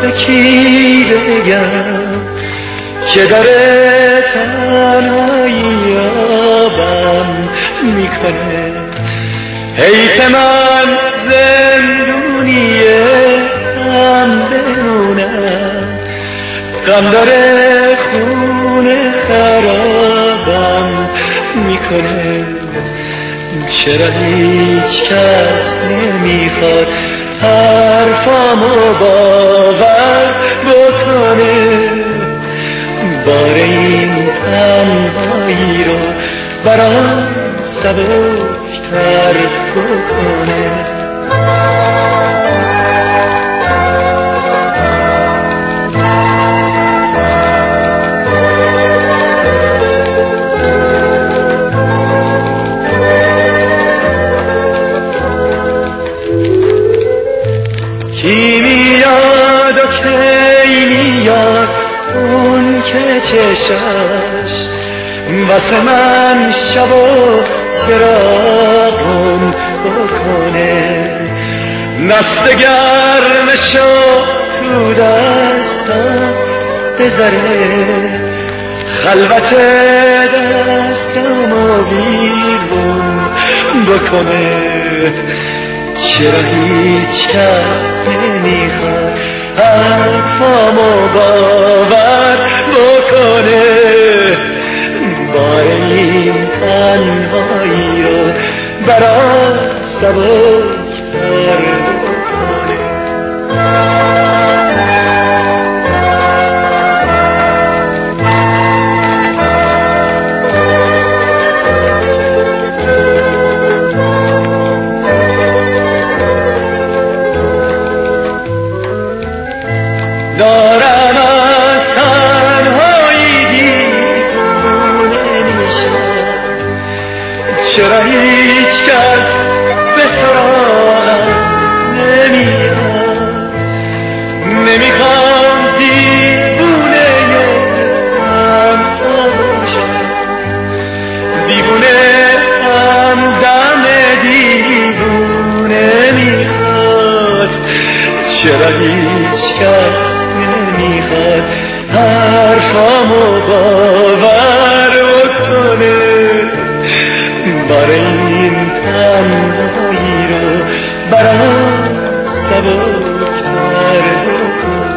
به کی بگم که داره تنهایی آبم میکنه. حیف من زندونی هم بمونم، غم داره خونه خرابم میکنه. چرا هیچ کس نمیخواد حرفامو باور بکنه؟ بار این تنهایی رو برام سبکتر بکنه. کی میاد و کی میاد اون که چشش واسه من شب و چراغم بکنه. نست گرمشو تو دستم بذاره، خلوت دستمو بیرون بکنه. چرا هیچ کس نمیخواد حرفامو باور بکنه؟ بار این تنهایی رو برام سبکتر بکنه. دارم از تنهایی دیوونه میشم، چرا هیچ کس به سراغم نمیاد؟ نمیخوام دیوونه تنها باشم، دیوونه همدم دیوونه میخواد. چرا هیچ کس نمیخواد حرفامو باور بکنه؟ بار این تنهایی رو برام سبکتر بکنه.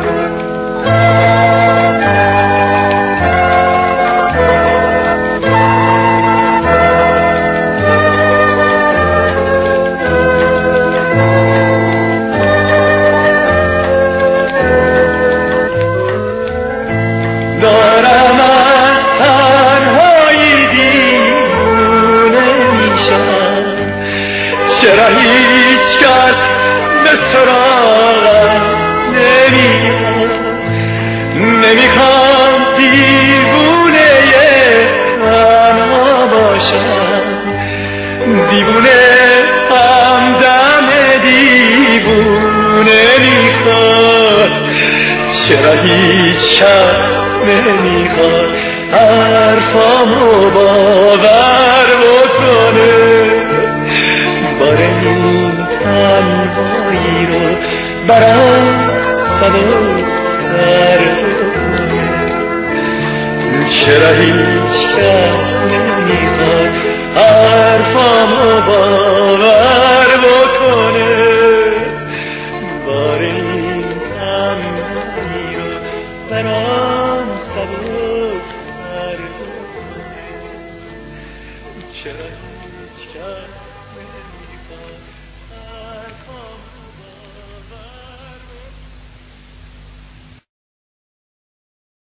دارم از تنهایی دیوونه میشم، چرا هیچ کس به سراغم نمیاد؟ نمیخوام دیوونه تنها باشم، دیوونه همدم دیوونه میخواد. چرا هیچ کس نمیخواد حرفامو باور بکنه؟ بار این تنهایی رو برام سبکتر بکنه. چرا هیچ کس نمیخواد حرفامو باور بکنه؟ بار این تنهایی رو برام سبکتر بکنه. چرا هیچ کس نمیخواد حرفامو